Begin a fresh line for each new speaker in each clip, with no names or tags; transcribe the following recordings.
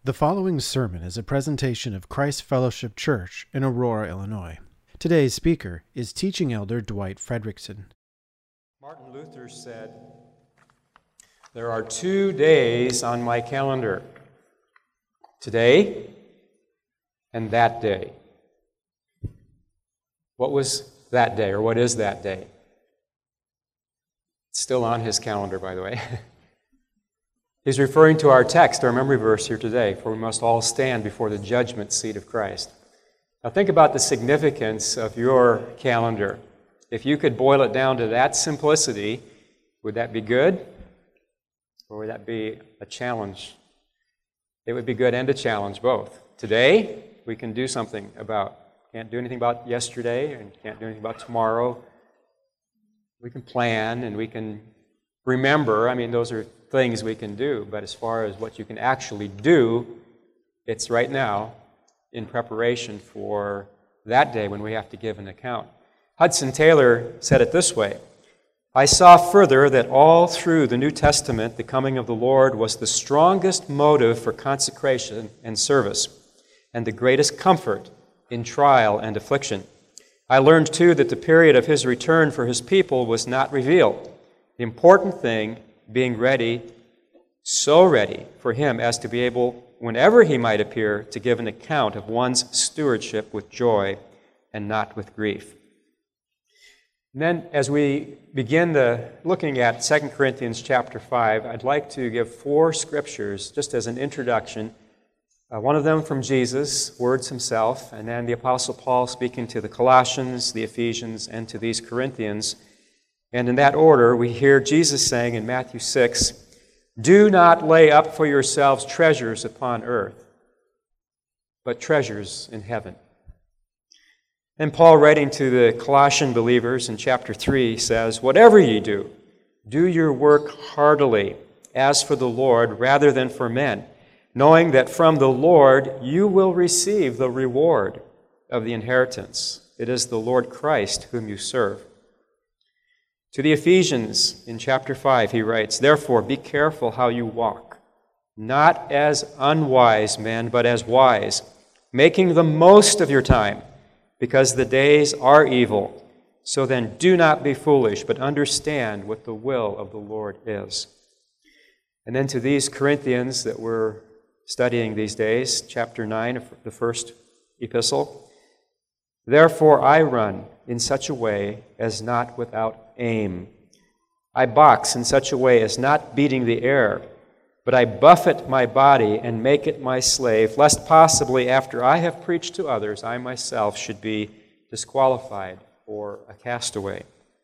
The following sermon is a presentation of Christ Fellowship Church in Aurora, Illinois. Today's speaker is Teaching Elder Dwight Fredrickson.
Martin Luther said, "There are 2 days on my calendar, today and that day." What was that day, or what is that day? It's still on his calendar, by the way. He's referring to our text, our memory verse here today, for we must all stand before the judgment seat of Christ. Now think about the significance of your calendar. If you could boil it down to that simplicity, would that be good? Or would that be a challenge? It would be good and a challenge, both. Today, we can do something about. Can't do anything about yesterday, and can't do anything about tomorrow. We can plan, and we can remember. Those are things we can do, but as far as what you can actually do, it's right now in preparation for that day when we have to give an account. Hudson Taylor said it this way: "I saw further that all through the New Testament the coming of the Lord was the strongest motive for consecration and service, and the greatest comfort in trial and affliction. I learned too that the period of his return for his people was not revealed, the important thing being ready, so ready for him as to be able, whenever he might appear, to give an account of one's stewardship with joy and not with grief." And then as we begin looking at 2 Corinthians chapter 5, I'd like to give 4 scriptures just as an introduction. One of them from Jesus, words himself, and then the Apostle Paul speaking to the Colossians, the Ephesians, and to these Corinthians. And in that order, we hear Jesus saying in Matthew 6, "Do not lay up for yourselves treasures upon earth, but treasures in heaven." And Paul, writing to the Colossian believers in chapter 3, says, "Whatever ye do, do your work heartily, as for the Lord rather than for men, knowing that from the Lord you will receive the reward of the inheritance. It is the Lord Christ whom you serve." To the Ephesians in chapter 5, he writes, "Therefore be careful how you walk, not as unwise men, but as wise, making the most of your time, because the days are evil. So then do not be foolish, but understand what the will of the Lord is." And then to these Corinthians that we're studying these days, chapter 9 of the first epistle, "Therefore I run in such a way as not without aim. I box in such a way as not beating the air, but I buffet my body and make it my slave, lest possibly after I have preached to others, I myself should be disqualified or a castaway."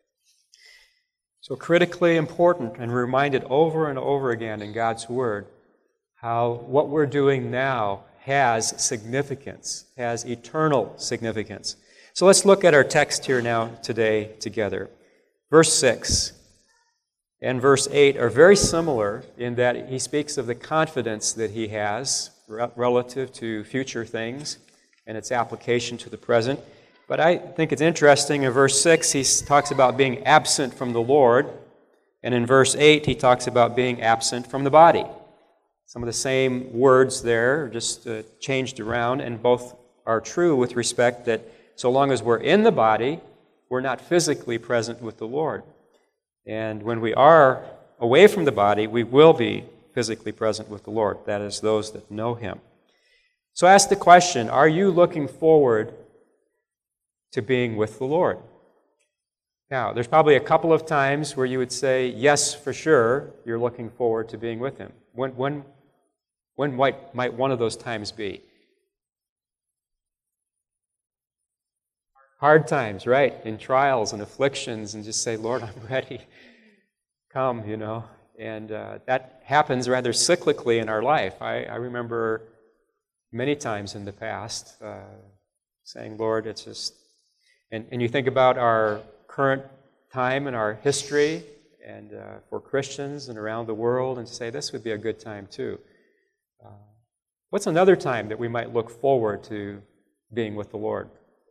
So critically important, and reminded over and over again in God's Word, how what we're doing now has significance, has eternal significance. So let's look at our text here now today together. Verse 6 and verse 8 are very similar in that he speaks of the confidence that he has relative to future things and its application to the present. But I think it's interesting in verse 6 he talks about being absent from the Lord, and in verse 8 he talks about being absent from the body. Some of the same words there, just changed around, and both are true with respect that so long as we're in the body, we're not physically present with the Lord. And when we are away from the body, we will be physically present with the Lord. That is, those that know Him. So ask the question, are you looking forward to being with the Lord? Now, there's probably a couple of times where you would say, yes, for sure, you're looking forward to being with Him. When might one of those times be? Hard times, right? In trials and afflictions, and just say, "Lord, I'm ready. Come," And that happens rather cyclically in our life. I remember many times in the past saying, "Lord, it's just..." And you think about our current time and our history, and for Christians and around the world, and say, this would be a good time too. What's another time that we might look forward to being with the Lord?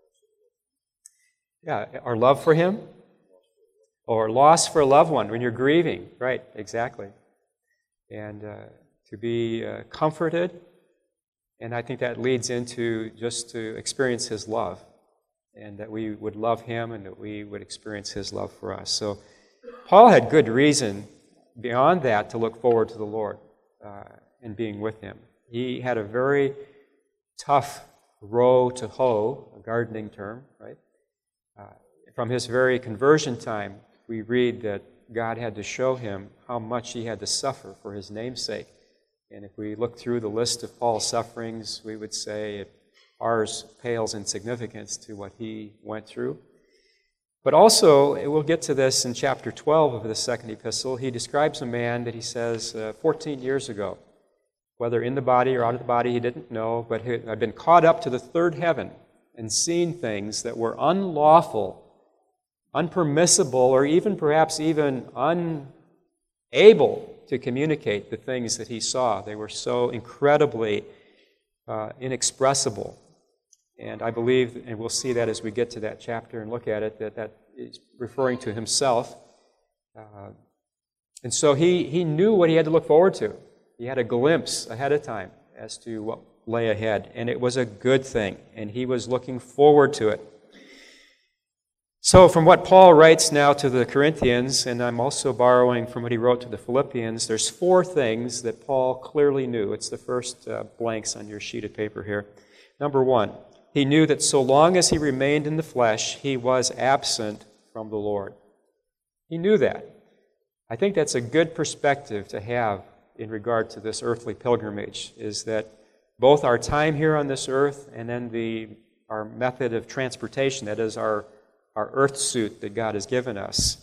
Yeah, our love for Him, or loss for a loved one when you're grieving. Right, exactly. And to be comforted And I think that leads into just to experience His love, and that we would love Him and that we would experience His love for us. So Paul had good reason beyond that to look forward to the Lord and being with Him. He had a very tough row to hoe, a gardening term, right? From his very conversion time, we read that God had to show him how much he had to suffer for His name's sake. And if we look through the list of Paul's sufferings, we would say ours pales in significance to what he went through. But also, we'll get to this in chapter 12 of the second epistle. He describes a man that he says 14 years ago, whether in the body or out of the body, he didn't know, but he had been caught up to the third heaven and seen things that were unlawful, unpermissible, or even perhaps even unable to communicate the things that he saw. They were so incredibly inexpressible. And I believe, and we'll see that as we get to that chapter and look at it, that is referring to himself. And so he knew what he had to look forward to. He had a glimpse ahead of time as to what lay ahead, and it was a good thing, and he was looking forward to it. So from what Paul writes now to the Corinthians, and I'm also borrowing from what he wrote to the Philippians, there's 4 things that Paul clearly knew. It's the first blanks on your sheet of paper here. Number 1, he knew that so long as he remained in the flesh, he was absent from the Lord. He knew that. I think that's a good perspective to have in regard to this earthly pilgrimage, is that both our time here on this earth and then our method of transportation, that is our earth suit that God has given us,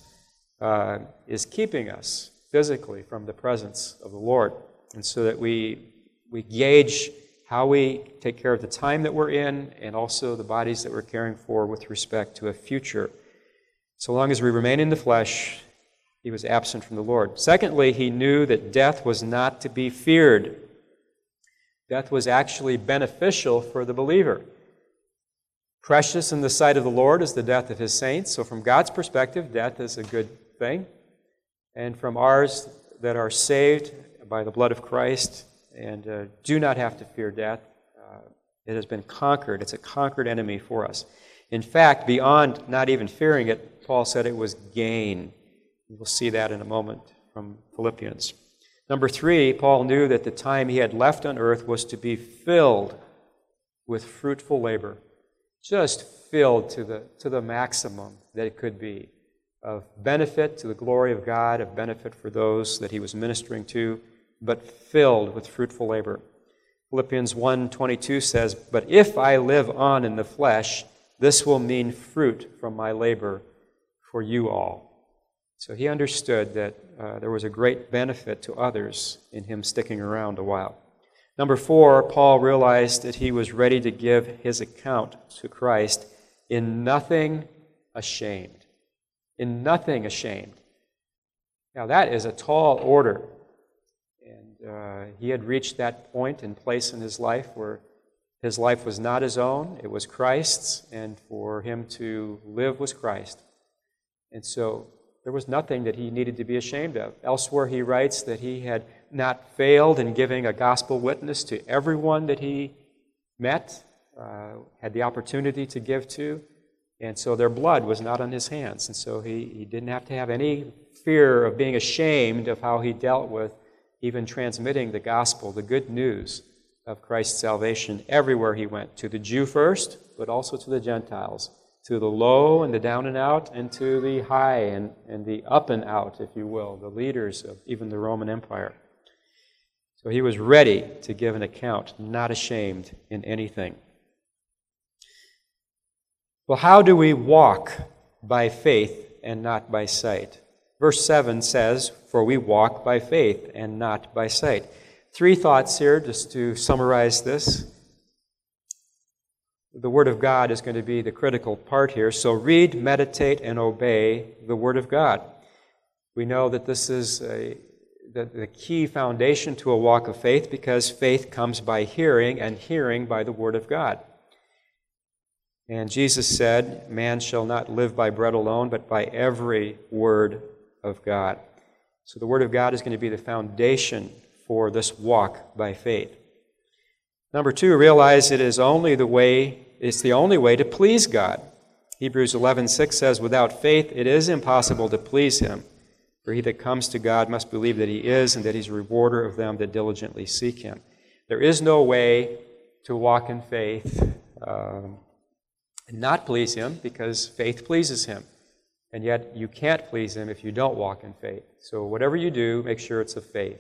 is keeping us physically from the presence of the Lord. And so that we gauge how we take care of the time that we're in and also the bodies that we're caring for with respect to a future. So long as we remain in the flesh, he was absent from the Lord. Secondly, he knew that death was not to be feared. Death was actually beneficial for the believer. Precious in the sight of the Lord is the death of His saints. So from God's perspective, death is a good thing. And from ours that are saved by the blood of Christ and do not have to fear death, it has been conquered. It's a conquered enemy for us. In fact, beyond not even fearing it, Paul said it was gain. We'll see that in a moment from Philippians. Number 3, Paul knew that the time he had left on earth was to be filled with fruitful labor. Just filled to the maximum that it could be, of benefit to the glory of God, of benefit for those that he was ministering to, but filled with fruitful labor. Philippians 1:22 says, "But if I live on in the flesh, this will mean fruit from my labor for you all." So he understood that there was a great benefit to others in him sticking around a while. Number 4, Paul realized that he was ready to give his account to Christ in nothing ashamed. In nothing ashamed. Now that is a tall order. And he had reached that point and place in his life where his life was not his own, it was Christ's, and for him to live was Christ. And so there was nothing that he needed to be ashamed of. Elsewhere he writes that he had not failed in giving a gospel witness to everyone that he met, had the opportunity to give to, and so their blood was not on his hands. And so he didn't have to have any fear of being ashamed of how he dealt with even transmitting the gospel, the good news of Christ's salvation everywhere he went, to the Jew first, but also to the Gentiles, to the low and the down and out, and to the high and the up and out, if you will, the leaders of even the Roman Empire. So he was ready to give an account, not ashamed in anything. Well, how do we walk by faith and not by sight? Verse 7 says, "For we walk by faith and not by sight." 3 thoughts here, just to summarize this. The Word of God is going to be the critical part here. So read, meditate, and obey the Word of God. We know that this is the key foundation to a walk of faith, because faith comes by hearing, and hearing by the Word of God. And Jesus said, "Man shall not live by bread alone, but by every word of God." So the Word of God is going to be the foundation for this walk by faith. Number 2, realize it's the only way to please God. Hebrews 11:6 says, without faith it is impossible to please Him. For he that comes to God must believe that He is, and that He's a rewarder of them that diligently seek Him. There is no way to walk in faith and not please Him, because faith pleases Him. And yet you can't please Him if you don't walk in faith. So whatever you do, make sure it's of faith.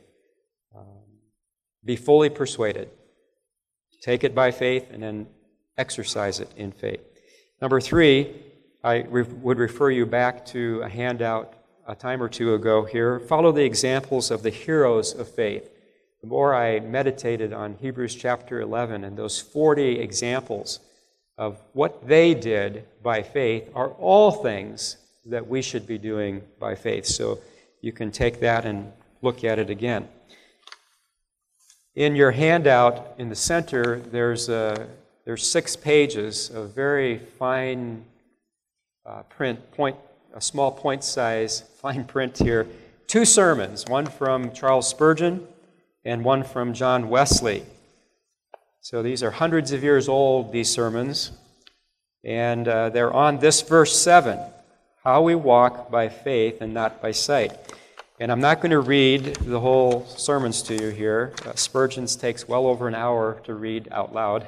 Be fully persuaded. Take it by faith and then exercise it in faith. Number 3, I would refer you back to a handout a time or two ago here. Follow the examples of the heroes of faith. The more I meditated on Hebrews chapter 11 and those 40 examples of what they did by faith are all things that we should be doing by faith. So you can take that and look at it again. In your handout in the center, there's 6 pages of very fine a small point size, fine print here. 2 sermons, one from Charles Spurgeon and one from John Wesley. So these are hundreds of years old, these sermons, and they're on this verse 7, how we walk by faith and not by sight. And I'm not going to read the whole sermons to you here. Spurgeon's takes well over an hour to read out loud.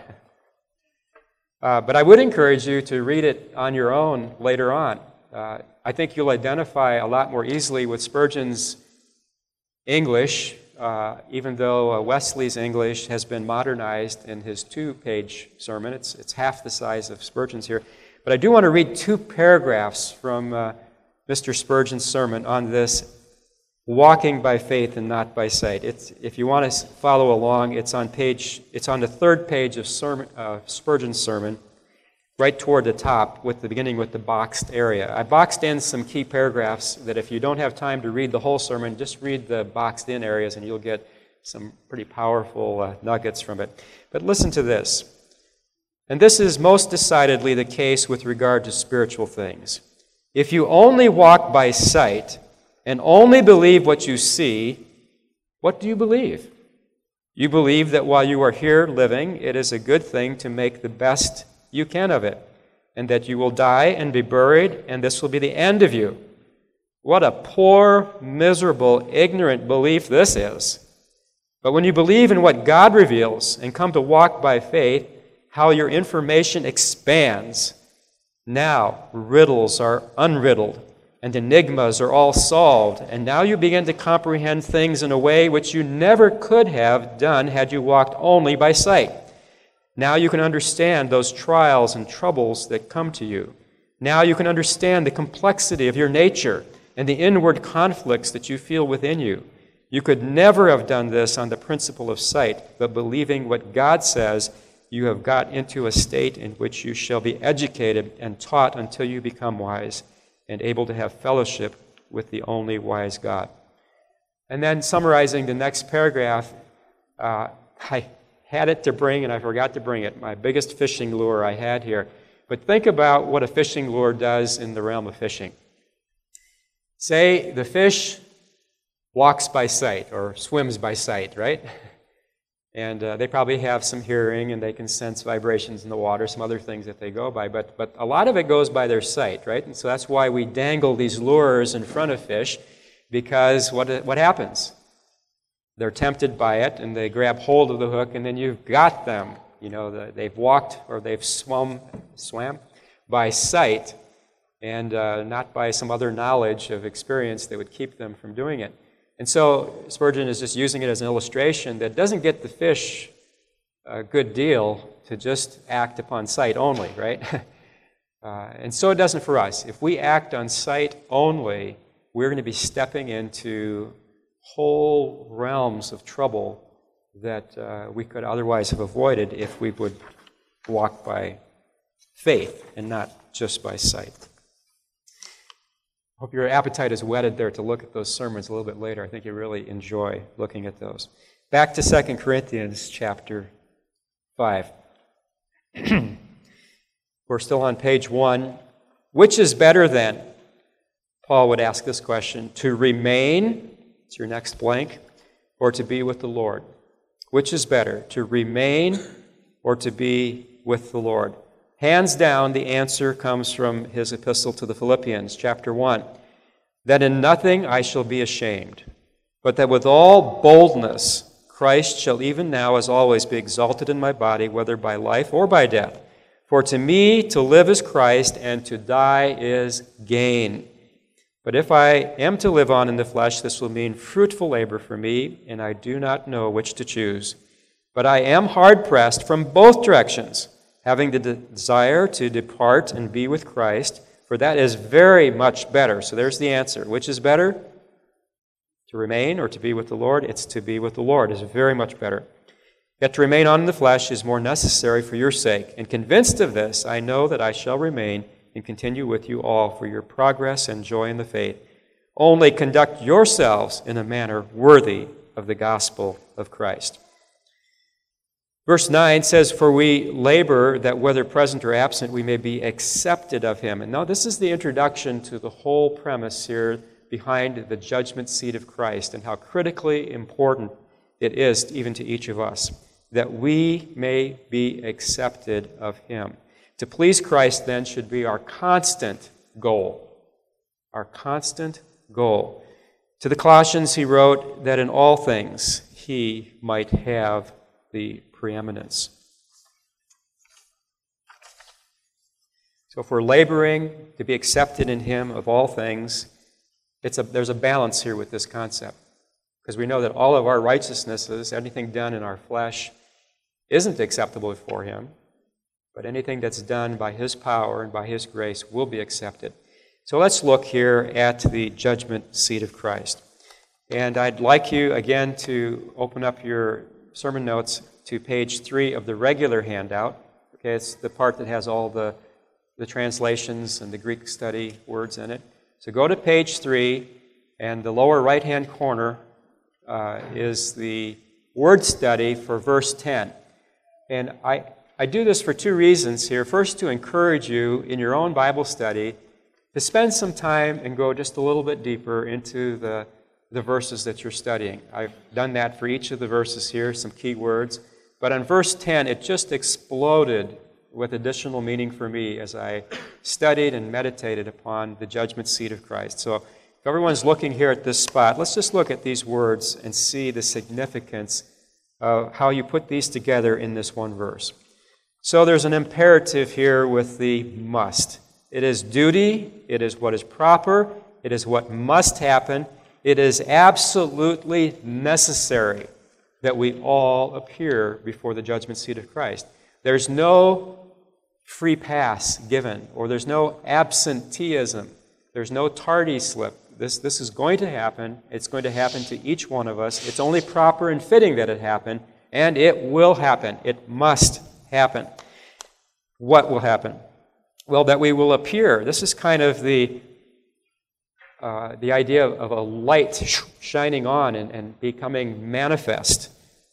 But I would encourage you to read it on your own later on. I think you'll identify a lot more easily with Spurgeon's English, even though Wesley's English has been modernized in his 2-page sermon. It's half the size of Spurgeon's here. But I do want to read 2 paragraphs from Mr. Spurgeon's sermon on this walking by faith and not by sight. If you want to follow along, it's on the 3rd page of Spurgeon's sermon, right toward the top, beginning with the boxed area. I boxed in some key paragraphs that if you don't have time to read the whole sermon, just read the boxed in areas and you'll get some pretty powerful nuggets from it. But listen to this. And this is most decidedly the case with regard to spiritual things. If you only walk by sight and only believe what you see, what do you believe? You believe that while you are here living, it is a good thing to make the best you can of it, and that you will die and be buried, and this will be the end of you. What a poor, miserable, ignorant belief this is. But when you believe in what God reveals and come to walk by faith, how your information expands. Now riddles are unriddled, and enigmas are all solved, and now you begin to comprehend things in a way which you never could have done had you walked only by sight. Now you can understand those trials and troubles that come to you. Now you can understand the complexity of your nature and the inward conflicts that you feel within you. You could never have done this on the principle of sight, but believing what God says, you have got into a state in which you shall be educated and taught until you become wise and able to have fellowship with the only wise God. And then summarizing the next paragraph, I had it to bring and I forgot to bring it, my biggest fishing lure I had here. But think about what a fishing lure does in the realm of fishing. Say the fish walks by sight or swims by sight, right? And they probably have some hearing and they can sense vibrations in the water, some other things that they go by. But a lot of it goes by their sight, right? And so that's why we dangle these lures in front of fish, because what happens? They're tempted by it and they grab hold of the hook and then you've got them. You know, they've walked or they've swam by sight and not by some other knowledge of experience that would keep them from doing it. And so Spurgeon is just using it as an illustration that doesn't get the fish a good deal to just act upon sight only, right? And so it doesn't for us. If we act on sight only, we're going to be stepping into whole realms of trouble that we could otherwise have avoided if we would walk by faith and not just by sight. I hope your appetite is whetted there to look at those sermons a little bit later. I think you really enjoy looking at those. Back to 2 Corinthians chapter 5. We're still on page 1. Which is better then? Paul would ask this question. To remain, it's your next blank, or to be with the Lord? Which is better, to remain or to be with the Lord? Hands down, the answer comes from his epistle to the Philippians, chapter 1. That in nothing I shall be ashamed, but that with all boldness Christ shall even now as always be exalted in my body, whether by life or by death. For to me to live is Christ, and to die is gain. But if I am to live on in the flesh, this will mean fruitful labor for me, and I do not know which to choose. But I am hard-pressed from both directions, having the desire to depart and be with Christ, for that is very much better. So there's the answer. Which is better? To remain or to be with the Lord? It's to be with the Lord. It's very much better. Yet to remain on in the flesh is more necessary for your sake. And convinced of this, I know that I shall remain and continue with you all for your progress and joy in the faith. Only conduct yourselves in a manner worthy of the gospel of Christ. Verse 9 says, For we labor that whether present or absent we may be accepted of him. And now this is the introduction to the whole premise here behind the judgment seat of Christ and how critically important it is even to each of us, that we may be accepted of him. To please Christ, then, should be our constant goal. Our constant goal. To the Colossians, he wrote that in all things he might have the preeminence. So if we're laboring to be accepted in him of all things, there's a balance here with this concept. Because we know that all of our righteousnesses, anything done in our flesh, isn't acceptable before him. But anything that's done by his power and by his grace will be accepted. So let's look here at the judgment seat of Christ. And I'd like you, again, to open up your sermon notes to page 3 of the regular handout. Okay, it's the part that has all the translations and the Greek study words in it. So go to page 3, and the lower right-hand corner is the word study for verse 10. And I do this for 2 reasons here. First, to encourage you in your own Bible study to spend some time and go just a little bit deeper into the verses that you're studying. I've done that for each of the verses here, some key words. But on verse 10, it just exploded with additional meaning for me as I studied and meditated upon the judgment seat of Christ. So if everyone's looking here at this spot, let's just look at these words and see the significance of how you put these together in this one verse. So there's an imperative here with the must. It is duty, it is what is proper, it is what must happen, it is absolutely necessary that we all appear before the judgment seat of Christ. There's no free pass given, or there's no absenteeism, there's no tardy slip. This is going to happen. It's going to happen to each one of us. It's only proper and fitting that it happen, and it will happen. It must happen. What will happen? Well, that we will appear. This is kind of the idea of a light shining on and becoming manifest.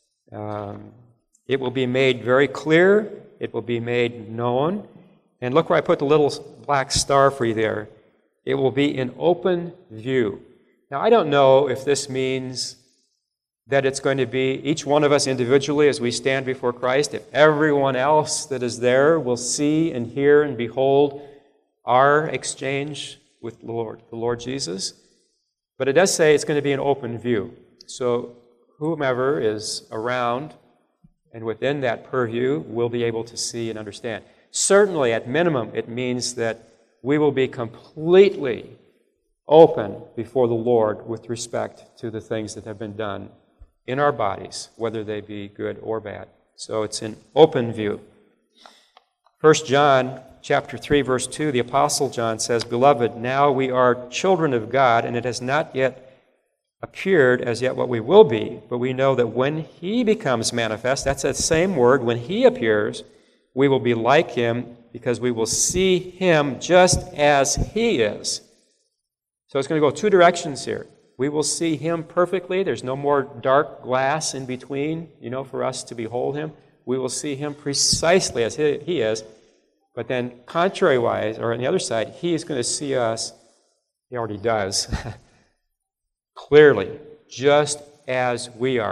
It will be made very clear. It will be made known. And look where I put the little black star for you there. It will be in open view. Now, I don't know if this means that it's going to be each one of us individually as we stand before Christ, if everyone else that is there will see and hear and behold our exchange with the Lord Jesus. But it does say it's going to be an open view. So whomever is around and within that purview will be able to see and understand. Certainly, at minimum, it means that we will be completely open before the Lord with respect to the things that have been done in our bodies, whether they be good or bad. So it's in open view. 1 John chapter 3, verse 2, the Apostle John says, Beloved, now we are children of God, and it has not yet appeared as yet what we will be, but we know that when He becomes manifest, that's that same word, when He appears, we will be like Him, because we will see Him just as He is. So it's going to go 2 directions here. We will see Him perfectly. There's no more dark glass in between, for us to behold Him. We will see Him precisely as He is. But then, contrary-wise, or on the other side, He is going to see us, He already does, clearly, just as we are.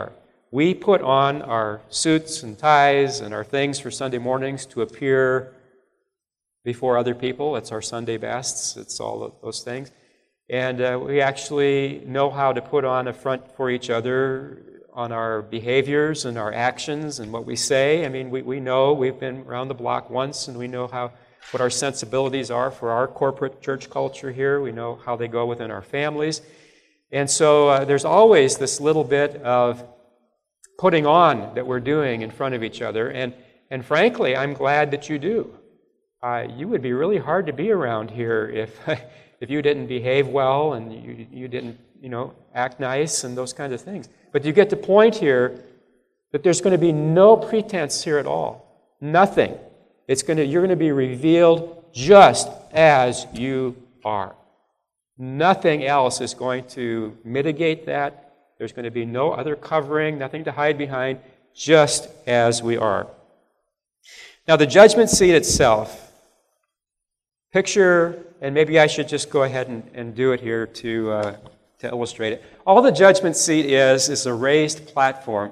we put on our suits and ties and our things for Sunday mornings to appear before other people. It's our Sunday bests. It's all of those things. And we actually know how to put on a front for each other on our behaviors and our actions and what we say. I mean, we know, we've been around the block once, and we know what our sensibilities are for our corporate church culture here. We know how they go within our families. And so there's always this little bit of putting on that we're doing in front of each other. And frankly, I'm glad that you do. You would be really hard to be around here if you didn't behave well and you didn't, act nice and those kinds of things. But you get the point here that there's going to be no pretense here at all. Nothing. You're going to be revealed just as you are. Nothing else is going to mitigate that. There's going to be no other covering, nothing to hide behind, just as we are. Now, the judgment seat itself, picture, and maybe I should just go ahead and do it here to illustrate it. All the judgment seat is a raised platform.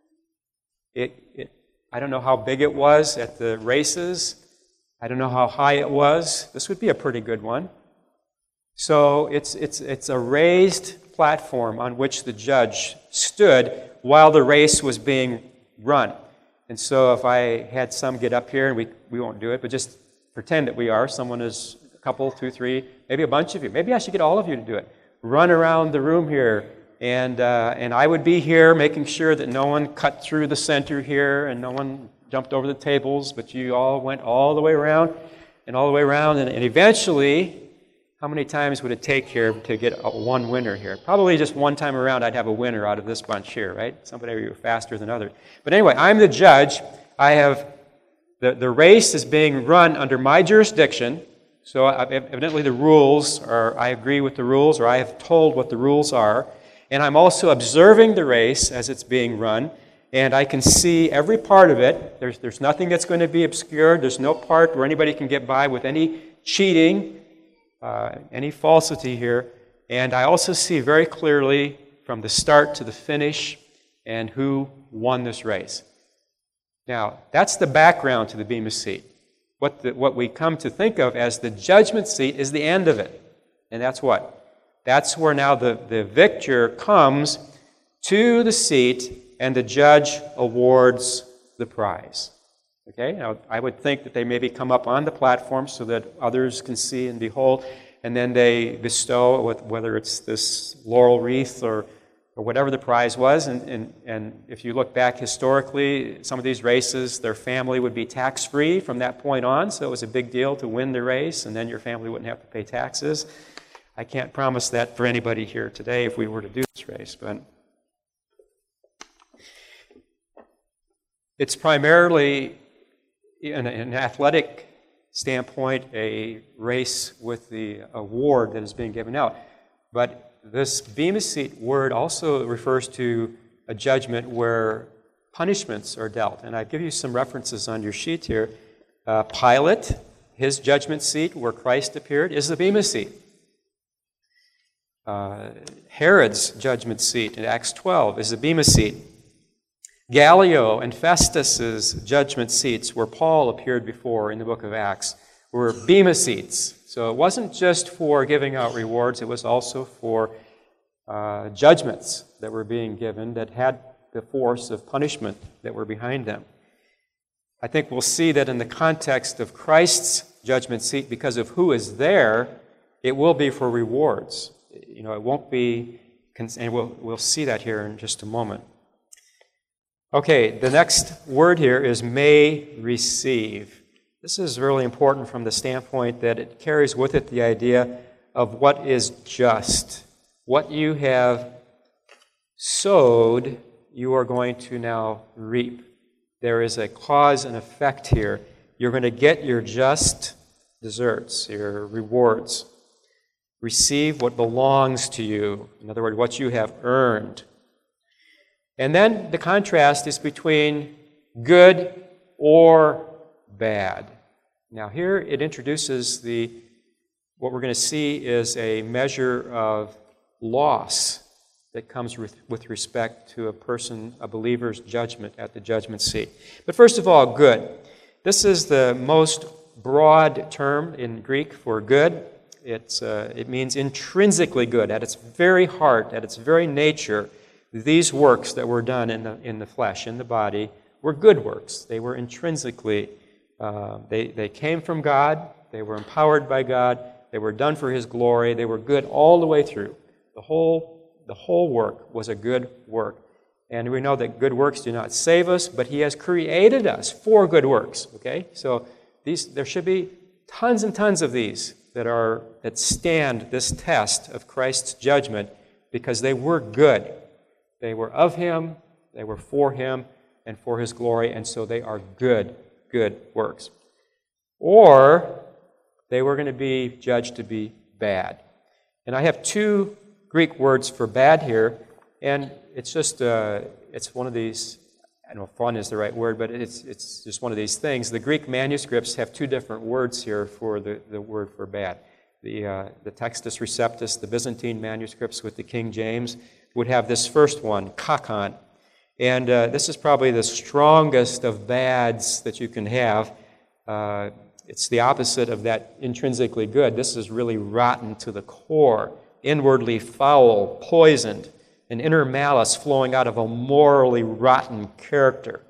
I don't know how big it was at the races. I don't know how high it was. This would be a pretty good one. So it's a raised platform on which the judge stood while the race was being run. And so if I had some get up here, and we won't do it, but just pretend that we are. Someone is a couple, 2, 3, maybe a bunch of you. Maybe I should get all of you to do it. Run around the room here. And I would be here making sure that no one cut through the center here and no one jumped over the tables, but you all went all the way around and all the way around. And eventually, how many times would it take here to get one winner here? Probably just one time around I'd have a winner out of this bunch here, right? Somebody faster than others. But anyway, I'm the judge. I have the race is being run under my jurisdiction. So evidently the rules are, I agree with the rules, or I have told what the rules are. And I'm also observing the race as it's being run, and I can see every part of it. There's nothing that's going to be obscured. There's no part where anybody can get by with any cheating, any falsity here. And I also see very clearly from the start to the finish and who won this race. Now, that's the background to the Bema seat. What we come to think of as the judgment seat is the end of it. And that's what? That's where now the victor comes to the seat and the judge awards the prize. Okay? Now, I would think that they maybe come up on the platform so that others can see and behold, and then they bestow, whether it's this laurel wreath or whatever the prize was. And if you look back historically, some of these races, their family would be tax-free from that point on, so it was a big deal to win the race, and then your family wouldn't have to pay taxes. I can't promise that for anybody here today if we were to do this race, but it's primarily, in an athletic standpoint, a race with the award that is being given out. But this Bema seat word also refers to a judgment where punishments are dealt. And I give you some references on your sheet here. Pilate, his judgment seat where Christ appeared, is the Bema seat. Herod's judgment seat in Acts 12 is the Bema seat. Gallio and Festus's judgment seats, where Paul appeared before in the book of Acts, were Bema seats. So it wasn't just for giving out rewards, it was also for judgments that were being given that had the force of punishment that were behind them. I think we'll see that in the context of Christ's judgment seat, because of who is there, it will be for rewards. It won't be, and we'll see that here in just a moment. Okay, the next word here is may receive. This is really important from the standpoint that it carries with it the idea of what is just. What you have sowed, you are going to now reap. There is a cause and effect here. You're going to get your just deserts, your rewards. Receive what belongs to you. In other words, what you have earned. And then the contrast is between good or bad. Now here it introduces what we're going to see is a measure of loss. that comes with respect to a believer's judgment at the judgment seat. But first of all, good. This is the most broad term in Greek for good. It means intrinsically good. At its very heart, at its very nature, these works that were done in the flesh, in the body, were good works. They were intrinsically, they came from God, they were empowered by God, they were done for His glory, they were good all the way through. The whole work was a good work. And we know that good works do not save us, but He has created us for good works. Okay? So there should be tons and tons of these that stand this test of Christ's judgment because they were good. They were of Him, they were for Him, and for His glory, and so they are good works. Or they were going to be judged to be bad. And I have two Greek words for bad here, and it's just, it's one of these, I don't know if fun is the right word, but it's just one of these things. The Greek manuscripts have two different words here for the word for bad. The Textus Receptus, the Byzantine manuscripts with the King James, would have this first one, kakon. And this is probably the strongest of bads that you can have. It's the opposite of that intrinsically good. This is really rotten to the core, inwardly foul, poisoned, an inner malice flowing out of a morally rotten character.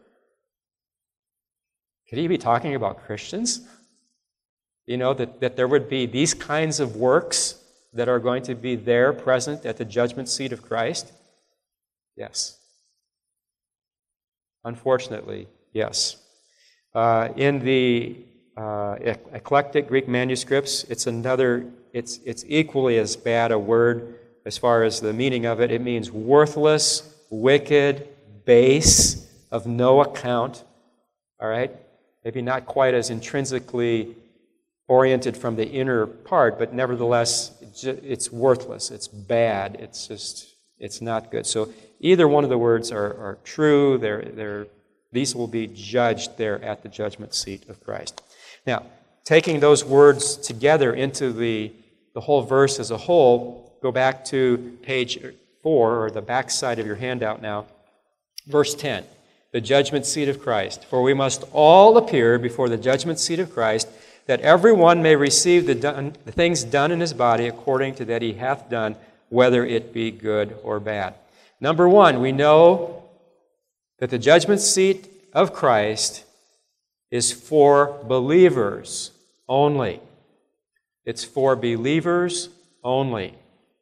Could he be talking about Christians? You know, that there would be these kinds of works that are going to be there present at the judgment seat of Christ? Yes. Unfortunately, yes. In the eclectic Greek manuscripts, it's equally as bad a word as far as the meaning of it. It means worthless, wicked, base, of no account. All right? Maybe not quite as intrinsically oriented from the inner part, but nevertheless, it's worthless. It's bad. It's not good. So either one of the words are true. These will be judged there at the judgment seat of Christ. Now, taking those words together into the whole verse as a whole, go back to page 4, or the back side of your handout now. Verse 10, the judgment seat of Christ. For we must all appear before the judgment seat of Christ, that everyone may receive the things done in his body according to that he hath done, whether it be good or bad. Number one, we know that the judgment seat of Christ is for believers only. It's for believers only.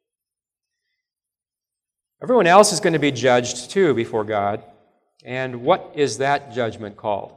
Everyone else is going to be judged too before God. And what is that judgment called?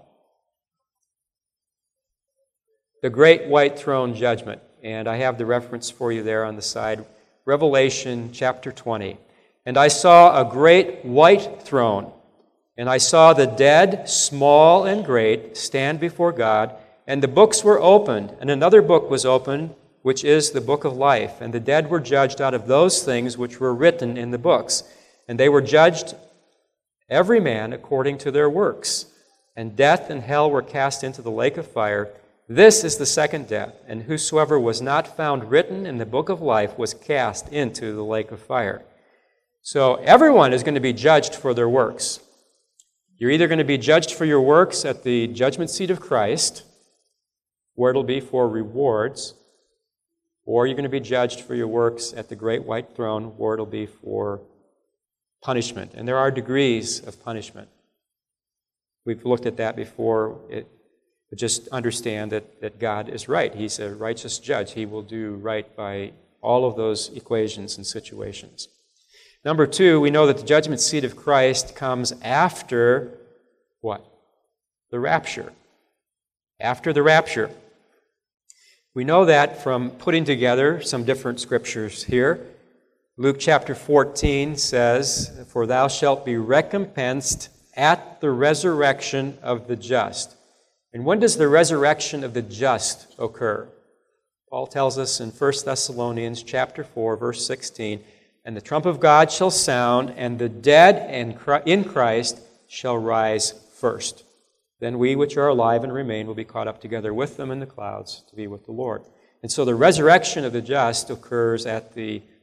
The Great White Throne Judgment. And I have the reference for you there on the side. Revelation chapter 20. And I saw a great white throne, and I saw the dead, small and great, stand before God, and the books were opened, and another book was opened, which is the book of life. And the dead were judged out of those things which were written in the books. And they were judged, every man according to their works. And death and hell were cast into the lake of fire. This is the second death, and whosoever was not found written in the book of life was cast into the lake of fire. So everyone is going to be judged for their works. You're either going to be judged for your works at the judgment seat of Christ, where it'll be for rewards, or you're going to be judged for your works at the great white throne, where it'll be for punishment. And there are degrees of punishment. We've looked at that before. But just understand that God is right. He's a righteous judge. He will do right by all of those equations and situations. Number two, we know that the judgment seat of Christ comes after what? The rapture. After the rapture. We know that from putting together some different scriptures here. Luke chapter 14 says, "For thou shalt be recompensed at the resurrection of the just." And when does the resurrection of the just occur? Paul tells us in 1 Thessalonians chapter 4, verse 16, "And the trump of God shall sound, and the dead in Christ shall rise first. Then we which are alive and remain will be caught up together with them in the clouds to be with the Lord." And so the resurrection of the just occurs at the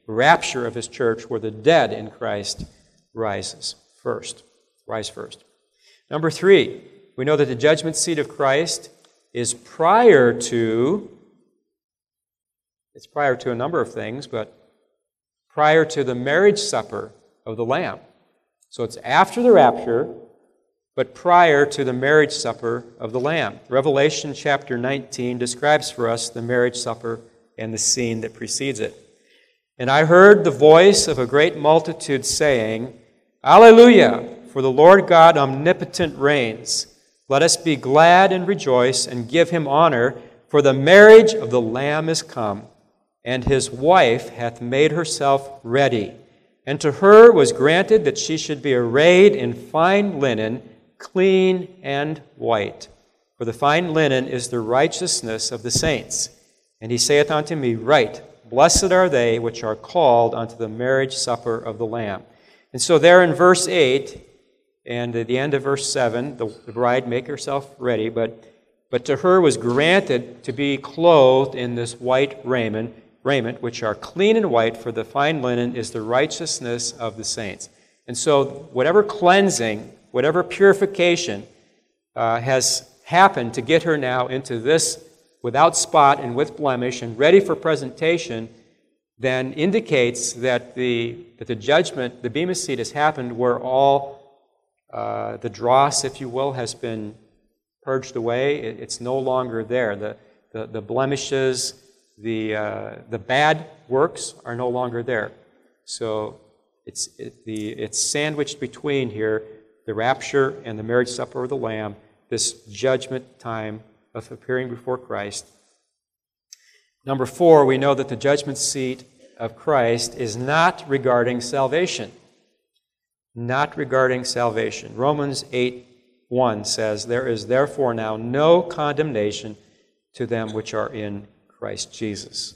rapture of his church where the dead in Christ rise first. Number 3, we know that the judgment seat of Christ is prior to a number of things, but prior to the marriage supper of the Lamb. So it's after the rapture, but prior to the marriage supper of the Lamb. Revelation chapter 19 describes for us the marriage supper and the scene that precedes it. And I heard the voice of a great multitude saying, Alleluia, for the Lord God omnipotent reigns. Let us be glad and rejoice and give him honor, for the marriage of the Lamb is come, and his wife hath made herself ready. And to her was granted that she should be arrayed in fine linen, clean and white. For the fine linen is the righteousness of the saints. And he saith unto me, Write, blessed are they which are called unto the marriage supper of the Lamb. And so there in verse 8, and at the end of verse 7, the bride make herself ready, but to her was granted to be clothed in this white raiment, which are clean and white, for the fine linen is the righteousness of the saints. And so whatever cleansing, whatever purification has happened to get her now into this without spot and with blemish and ready for presentation, then indicates that the judgment, the Bema Seat, has happened where all the dross, if you will, has been purged away. It's no longer there. The blemishes, the bad works are no longer there. So it's sandwiched between here, the rapture and the marriage supper of the Lamb, this judgment time of appearing before Christ. Number 4, we know that the judgment seat of Christ is not regarding salvation. Not regarding salvation. Romans 8:1 says, There is therefore now no condemnation to them which are in Christ Jesus.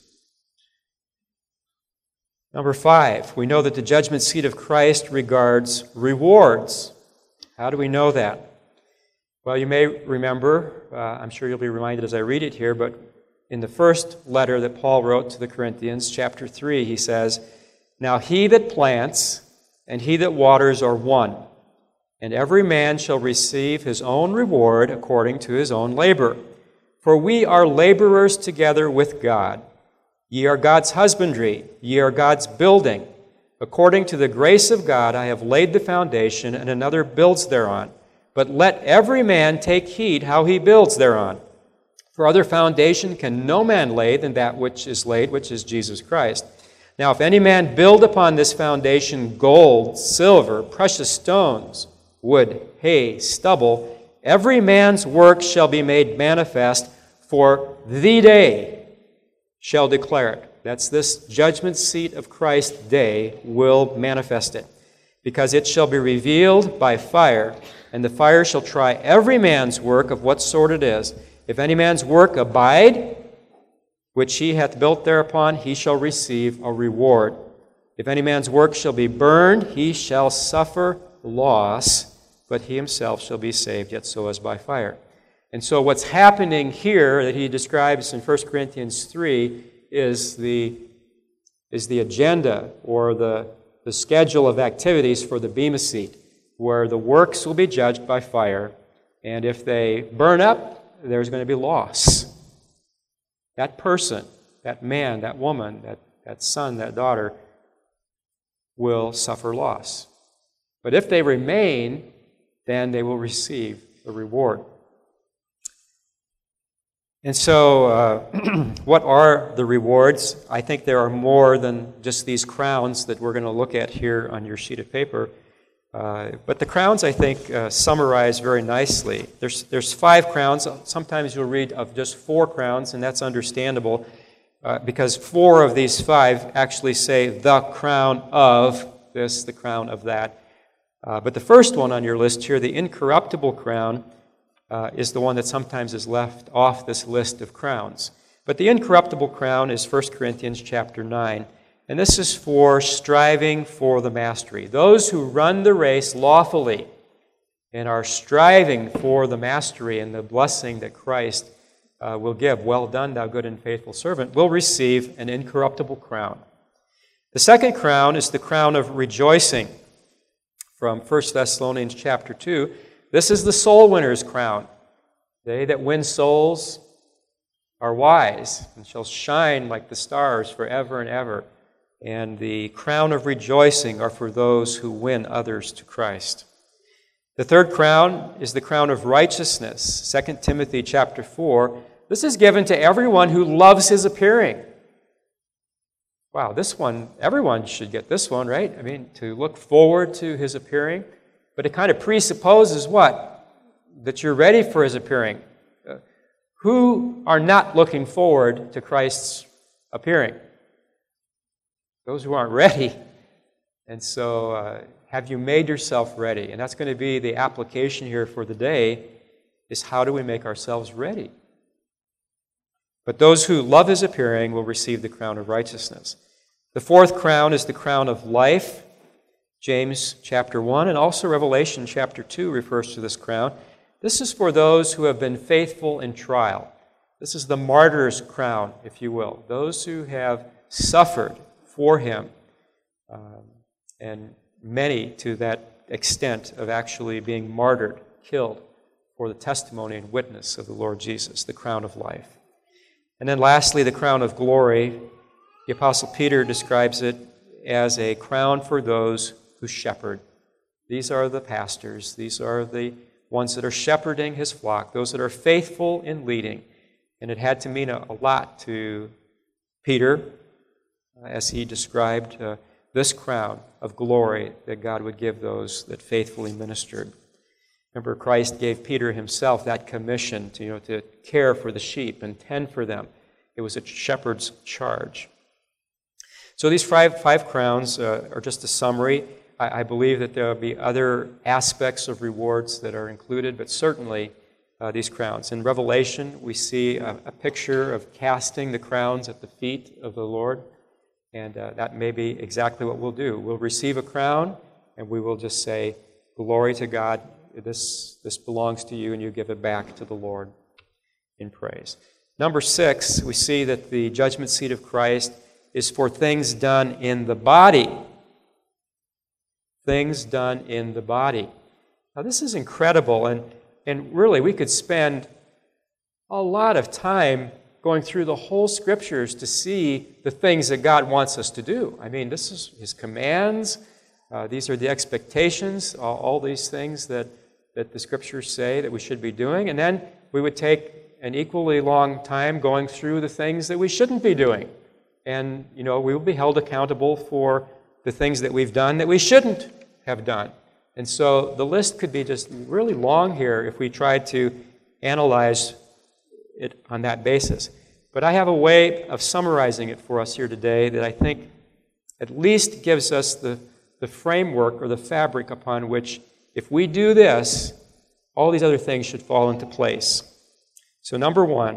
Number 5, we know that the judgment seat of Christ regards rewards. How do we know that? Well, you may remember, I'm sure you'll be reminded as I read it here, but in the first letter that Paul wrote to the Corinthians, chapter 3, he says, Now he that plants and he that waters are one, and every man shall receive his own reward according to his own labor. For we are laborers together with God. Ye are God's husbandry, ye are God's building. According to the grace of God I have laid the foundation, and another builds thereon. But let every man take heed how he builds thereon. For other foundation can no man lay than that which is laid, which is Jesus Christ. Now if any man build upon this foundation gold, silver, precious stones, wood, hay, stubble, every man's work shall be made manifest, for the day shall declare it. That's this judgment seat of Christ's day will manifest it. Because it shall be revealed by fire, and the fire shall try every man's work of what sort it is. If any man's work abide, which he hath built thereupon, he shall receive a reward. If any man's work shall be burned, he shall suffer loss, but he himself shall be saved, yet so as by fire. And so what's happening here that he describes in 1 Corinthians 3 is the agenda or the schedule of activities for the Bema Seat, where the works will be judged by fire, and if they burn up, there's going to be loss. That person, that man, that woman, that son, that daughter will suffer loss. But if they remain, then they will receive the reward. And so, what are the rewards? I think there are more than just these crowns that we're going to look at here on your sheet of paper. But the crowns, I think, summarize very nicely. There's 5 crowns. Sometimes you'll read of just 4 crowns, and that's understandable because 4 of these 5 actually say the crown of this, the crown of that. But the first one on your list here, the incorruptible crown, is the one that sometimes is left off this list of crowns. But the incorruptible crown is 1 Corinthians chapter 9. And this is for striving for the mastery. Those who run the race lawfully and are striving for the mastery and the blessing that Christ will give, well done, thou good and faithful servant, will receive an incorruptible crown. The second crown is the crown of rejoicing from 1 Thessalonians chapter 2. This is the soul winner's crown. They that win souls are wise and shall shine like the stars forever and ever. And the crown of rejoicing are for those who win others to Christ. The third crown is the crown of righteousness. 2 Timothy chapter 4. This is given to everyone who loves his appearing. Wow, this one, everyone should get this one, right? I mean, to look forward to his appearing. But it kind of presupposes what? That you're ready for his appearing. Who are not looking forward to Christ's appearing? Those who aren't ready. And so, have you made yourself ready? And that's going to be the application here for the day, is how do we make ourselves ready? But those who love his appearing will receive the crown of righteousness. The fourth crown is the crown of life. James chapter 1 and also Revelation chapter 2 refers to this crown. This is for those who have been faithful in trial. This is the martyr's crown, if you will. Those who have suffered for him, and many to that extent of actually being martyred, killed for the testimony and witness of the Lord Jesus, the crown of life. And then lastly, the crown of glory. The Apostle Peter describes it as a crown for those who shepherd. These are the pastors. These are the ones that are shepherding his flock, those that are faithful in leading. And it had to mean a lot to Peter as he described this crown of glory that God would give those that faithfully ministered. Remember, Christ gave Peter himself that commission to care for the sheep and tend for them. It was a shepherd's charge. So these five crowns are just a summary. I believe that there will be other aspects of rewards that are included, but certainly these crowns. In Revelation, we see a picture of casting the crowns at the feet of the Lord, and that may be exactly what we'll do. We'll receive a crown, and we will just say, glory to God, this belongs to you, and you give it back to the Lord in praise. Number 6, we see that the judgment seat of Christ is for things done in the body. Things done in the body. Now, this is incredible, and really we could spend a lot of time going through the whole Scriptures to see the things that God wants us to do. I mean, this is His commands. These are the expectations, all these things that the Scriptures say that we should be doing. And then we would take an equally long time going through the things that we shouldn't be doing. And, we will be held accountable for the things that we've done that we shouldn't have done. And so the list could be just really long here if we tried to analyze it on that basis. But I have a way of summarizing it for us here today that I think at least gives us the framework or the fabric upon which, if we do this, all these other things should fall into place. So number 1,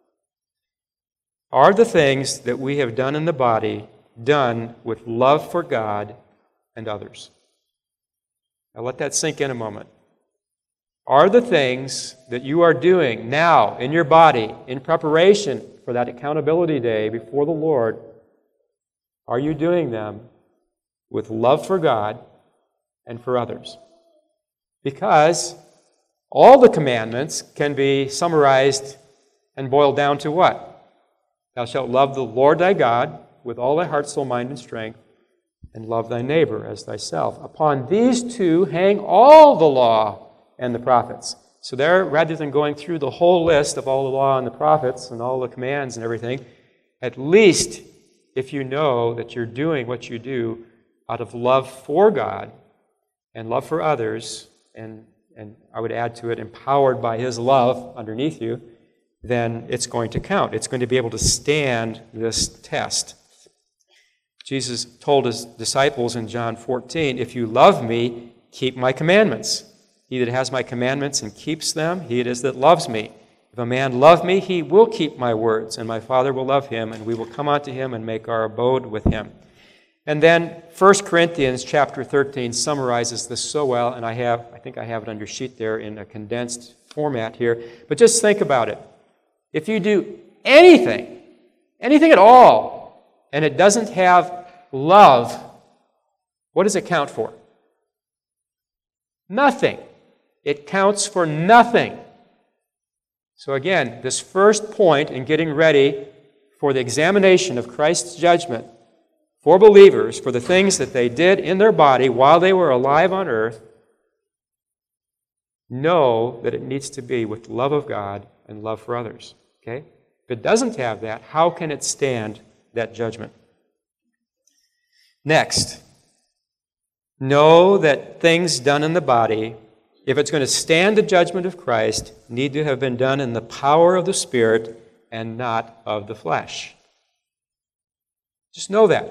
are the things that we have done in the body done with love for God and others? Now let that sink in a moment. Are the things that you are doing now in your body in preparation for that accountability day before the Lord, are you doing them with love for God and for others? Because all the commandments can be summarized and boiled down to what? Thou shalt love the Lord thy God with all thy heart, soul, mind, and strength, and love thy neighbor as thyself. Upon these two hang all the law and the prophets. So there, rather than going through the whole list of all the law and the prophets and all the commands and everything, at least if you know that you're doing what you do out of love for God and love for others, and I would add to it, empowered by His love underneath you, then it's going to count. It's going to be able to stand this test. Jesus told His disciples in John 14, if you love me, keep my commandments. He that has my commandments and keeps them, he it is that loves me. If a man love me, he will keep my words, and my Father will love him, and we will come unto him and make our abode with him. And then 1 Corinthians chapter 13 summarizes this so well, and I think I have it on your sheet there in a condensed format here. But just think about it. If you do anything at all, and it doesn't have love, what does it count for? Nothing. It counts for nothing. So again, this first point in getting ready for the examination of Christ's judgment for believers, for the things that they did in their body while they were alive on earth, know that it needs to be with love of God and love for others. Okay? If it doesn't have that, how can it stand that judgment? Next, know that things done in the body, if it's going to stand the judgment of Christ, need to have been done in the power of the Spirit and not of the flesh. Just know that.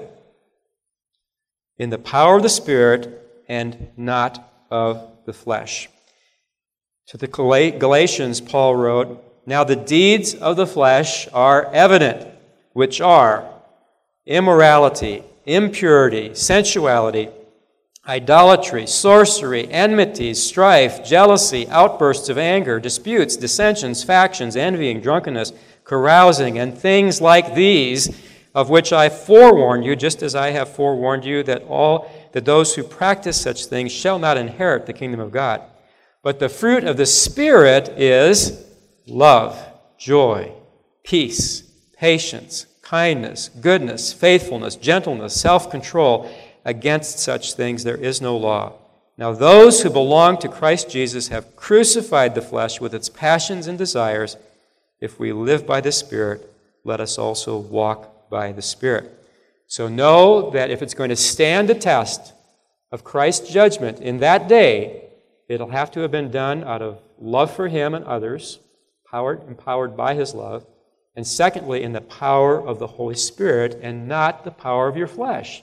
In the power of the Spirit and not of the flesh. To the Galatians, Paul wrote, "Now the deeds of the flesh are evident, which are immorality, impurity, sensuality, idolatry, sorcery, enmities, strife, jealousy, outbursts of anger, disputes, dissensions, factions, envying, drunkenness, carousing, and things like these, of which I forewarn you, just as I have forewarned you, that those who practice such things shall not inherit the kingdom of God. But the fruit of the Spirit is love, joy, peace, patience, kindness, goodness, faithfulness, gentleness, self-control. Against such things there is no law. Now those who belong to Christ Jesus have crucified the flesh with its passions and desires. If we live by the Spirit, let us also walk by the Spirit." So know that if it's going to stand the test of Christ's judgment in that day, it'll have to have been done out of love for Him and others, empowered by His love, and secondly, in the power of the Holy Spirit and not the power of your flesh.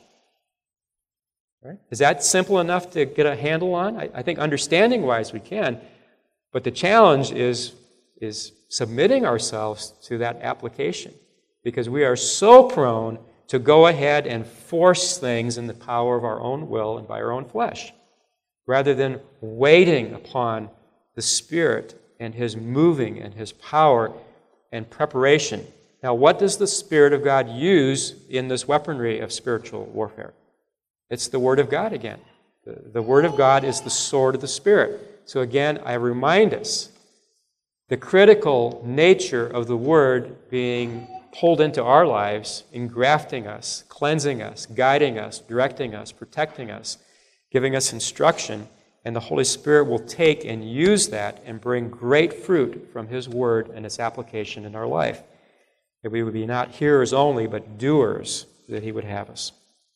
Right? Is that simple enough to get a handle on? I think understanding-wise we can, but the challenge is submitting ourselves to that application, because we are so prone to go ahead and force things in the power of our own will and by our own flesh, rather than waiting upon the Spirit and His moving and His power and preparation. Now, what does the Spirit of God use in this weaponry of spiritual warfare? It's the Word of God again. The Word of God is the sword of the Spirit. So again, I remind us the critical nature of the Word being pulled into our lives, engrafting us, cleansing us, guiding us, directing us, protecting us, giving us instruction, and the Holy Spirit will take and use that and bring great fruit from His Word and its application in our life. That we would be not hearers only, but doers that He would have us.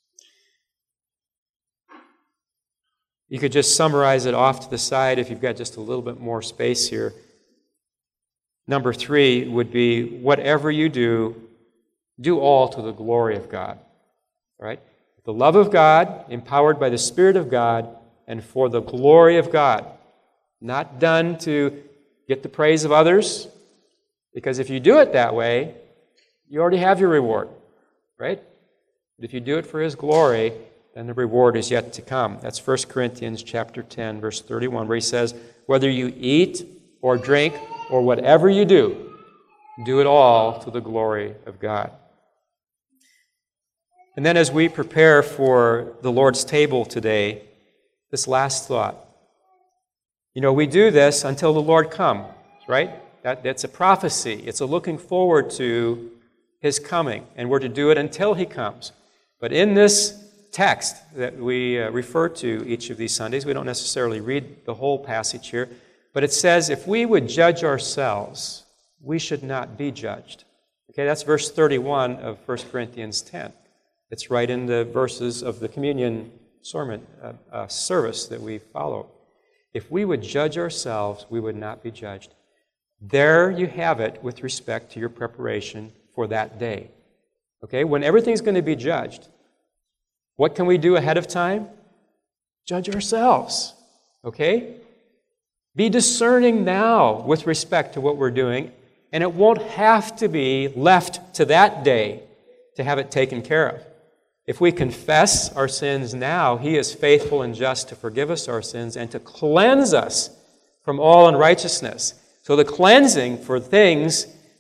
You could just summarize it off to the side if you've got just a little bit more space here. Number 3 would be, whatever you do, do all to the glory of God. All right? The love of God, empowered by the Spirit of God, and for the glory of God. Not done to get the praise of others, because if you do it that way, you already have your reward, right? But if you do it for His glory, then the reward is yet to come. That's 1 Corinthians chapter 10, verse 31, where he says, "Whether you eat or drink or whatever you do it all to the glory of God." And then as we prepare for the Lord's table today, this last thought. You know, we do this until the Lord comes, right? That's a prophecy. It's a looking forward to His coming, and we're to do it until He comes. But in this text that we refer to each of these Sundays, we don't necessarily read the whole passage here, but it says, if we would judge ourselves, we should not be judged. Okay, that's verse 31 of 1 Corinthians 10. It's right in the verses of the communion sermon service that we follow. If we would judge ourselves, we would not be judged. There you have it with respect to your preparation for that day. Okay, when everything's going to be judged, what can we do ahead of time? Judge ourselves. Okay? Be discerning now with respect to what we're doing, and it won't have to be left to that day to have it taken care of. If we confess our sins now, He is faithful and just to forgive us our sins and to cleanse us from all unrighteousness. So the cleansing for things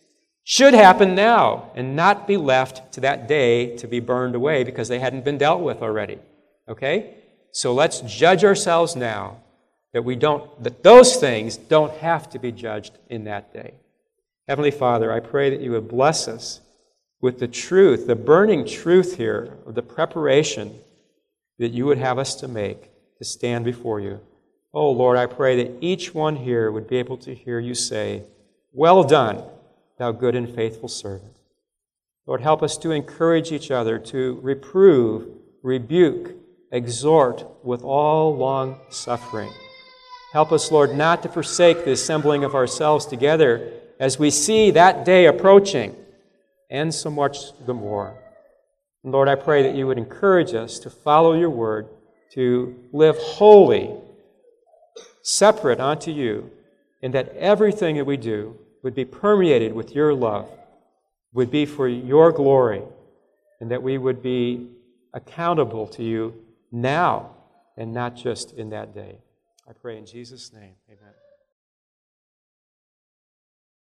should happen now and not be left to that day to be burned away because they hadn't been dealt with already. Okay? So let's judge ourselves now that those things don't have to be judged in that day. Heavenly Father, I pray that you would bless us with the truth, the burning truth here of the preparation that you would have us to make to stand before you. Oh Lord, I pray that each one here would be able to hear you say, "Well done, thou good and faithful servant." Lord, help us to encourage each other, to reprove, rebuke, exhort with all long suffering. Help us, Lord, not to forsake the assembling of ourselves together as we see that day approaching, and so much the more. And Lord, I pray that you would encourage us to follow your word, to live holy, separate unto you, and that everything that we do would be permeated with your love, would be for your glory, and that we would be accountable to you now and not just in that day. I pray in Jesus' name, amen.